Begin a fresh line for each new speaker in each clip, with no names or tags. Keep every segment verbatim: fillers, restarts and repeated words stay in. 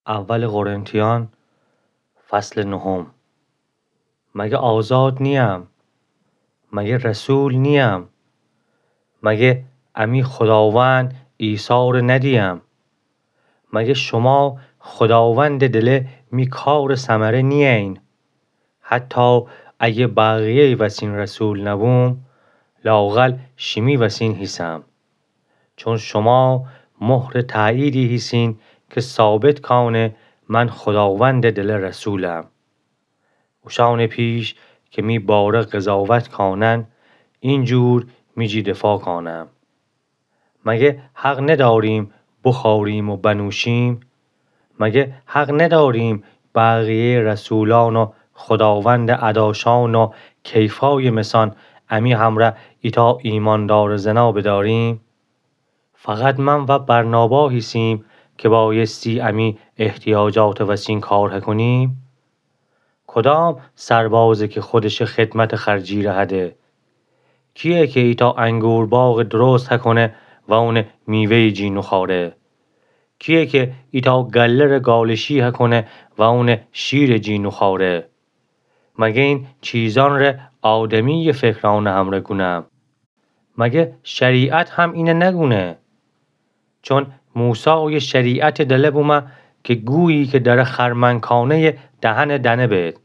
اول قرنتیان فصل نهم. مگه آزاد نیم؟ مگه رسول نیم؟ مگه امی خداوند عیسی رو ندیم؟ مگه شما خداوند دل می کار ثمره نیین؟ حتی اگه بقیه وسین رسول نبوم، لااقل شمی وسین هیسم. چون شما مهر تأییدی هیسین که ثابت کانه من خداوند دل رسولم. اوشان پیش که می باره قضاوت کانن، اینجور می جی دفاع کانم. مگه حق نداریم بخوریم و بنوشیم؟ مگه حق نداریم بقیه رسولان و خداوند عداشان و کیفای مسان امی همره ایتا ایماندار زنا بداریم؟ فقط من و برنابا هیسیم که بایستی امی احتیاجات وسین کار کنیم؟ کدام سربازه که خودش خدمت خرجی رهده؟ کیه که ایتا انگور باغ درست کنه و اون میوه جی نخواره؟ کیه که ایتا گلر گالشی کنه و اون شیر جی نخواره؟ مگه این چیزان ره آدمی فکران همره گونم؟ مگه شریعت هم اینه نگونه؟ چون موسی شریعت دله بومه که گویی که در خرمنکانه دهن دنه بید.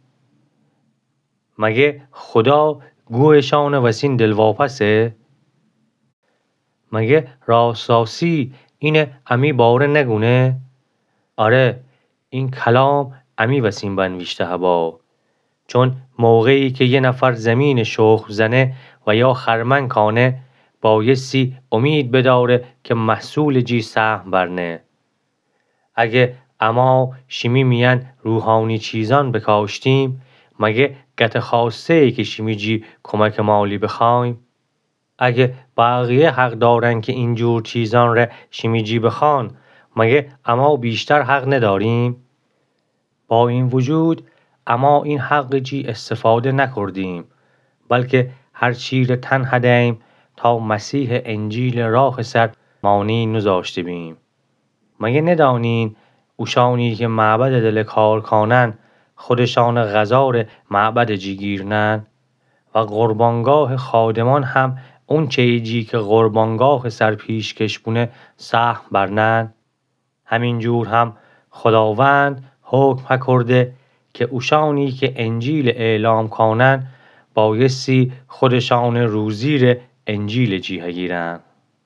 مگه خدا گویشان وسین دلواپسه؟ مگه راستاسی اینه امی باره نگونه؟ آره، این کلام امی وسین بنویشته هبا. چون موقعی که یه نفر زمین شخم زنه و یا خرمن کانه، بایستی امید بداره که محصول جی سهم برنه. اگه اما شمی میان روحانی چیزان بکاشتیم، مگه گت خاصه ای که شمی جی کمک مالی بخوایم؟ اگه بقیه حق دارن که اینجور چیزان را شمی جی بخوان، مگه اما بیشتر حق نداریم؟ با این وجود اما این حق جی استفاده نکردیم، بلکه هر چیز تن هدیم تا مسیح انجیل راه سر مانی نزاشته بیم. مگه ندانین اوشانی که معبد دل کار کانن، خودشان غزار معبد جی گیرنن؟ و قربانگاه خادمان هم اون چیزی که قربانگاه سر پیش کشبونه سهم برنن؟ همینجور هم خداوند حکم کرده که اوشانی که انجیل اعلام کانن، بایستی خودشان روزی ره انجیل جی گیرن.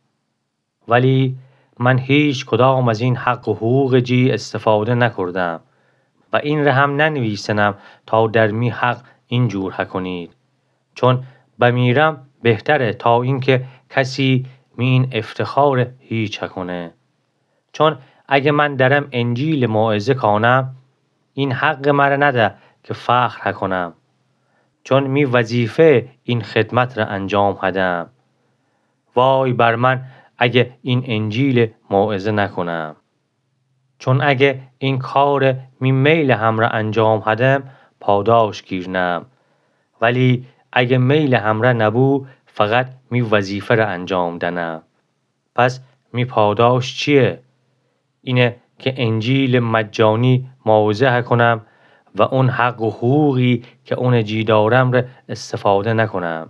ولی من هیچ کدام از این حق و حقوق جی استفاده نکردم و این ره هم ننویسنم تا در می حق اینجور کنید. چون بمیرم بهتره تا اینکه کسی می این افتخار هیچ کنه. چون اگه من درم انجیل موعظه کانم، این حق مره نده که فخر کنم. چون می وظیفه این خدمت را انجام هدم. وای بر من اگه این انجیل موعظه نکنم. چون اگه این کار می میل هم را انجام هدم، پاداش گیرنم. ولی اگه میل هم را نبو، فقط می وظیفه را انجام دنم. پس می پاداش چیه؟ اینه که انجیل مجانی موعظه کنم و اون حق و حقوقی که اون جی دارم را استفاده نکنم.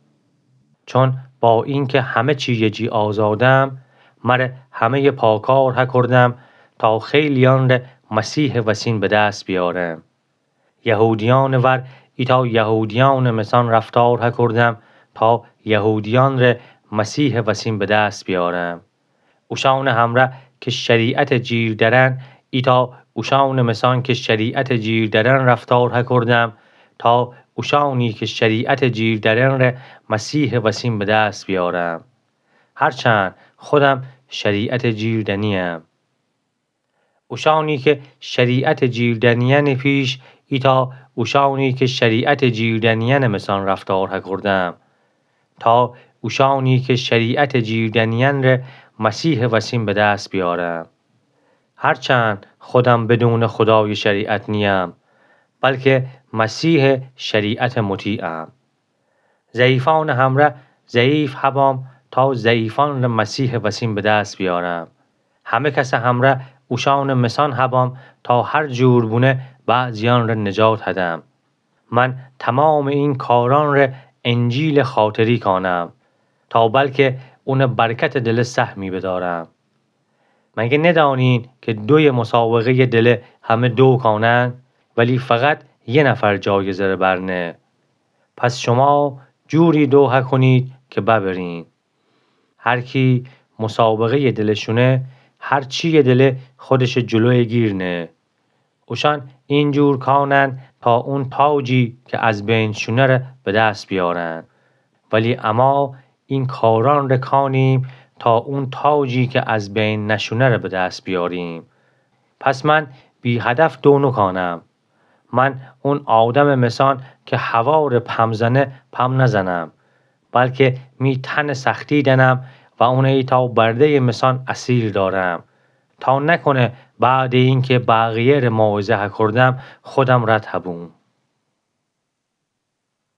چون با اینکه همه چی جی آزادم، مر همه پاکار کردم تا خیلیان را مسیح وسین به دست بیارم. یهودیان ور ایتا یهودیان مسان رفتار کردم تا یهودیان را مسیح وسین به دست بیارم. اوشان همره که شریعت جیر درن ایتا اوشان مسان که شریعت جیر درن رفتار کردم تا اوشانی که شریعت جیر درن را مسیح وسین به دست بیارم. هرچند خودم شریعت جیر دنیم. اوشانی که شریعت جیر دنین پیش ایتا اوشانی که شریعت جیر دنین مسان رفتار کردم تا اوشانی که شریعت جیر دنین را مسیح وسین به دست بیارم. هرچند خودم بدون خدای شریعت نیم، بلکه مسیح شریعت مطیعم. ضعیفان همره ضعیف هبام تا ضعیفان را مسیح وسین به دست بیارم. همه کس همره اوشان مسان هبام تا هر جور بونه بعضیان را نجات هدم. من تمام این کاران را انجیل خاطری کانم تا بلکه اون برکت دل سهمی بدارم. مگه ندانین که دوی مسابقه دل همه دو کانن ولی فقط یه نفر جایزه رو برنه. پس شما جوری دوها کنید که ببرین. هر کی مسابقه دلشونه هر چی دل خودش جلوی گیرنه. اوشان اینجور کانن تا اون تاجی که از بین شونه رو به دست بیارن. ولی اما این کاران رو کانیم تا اون تاجی که از بین نشونه رو به دست بیاریم. پس من بی هدف دونو کانم. من اون آدم مسان که هوا رو پم زنه پم نزنم بلکه می تن سختی دنم و اون ای تا برده مسان اصیل دارم تا نکنه بعد این که بقیه رو موعظه کردم خودم رد هبون.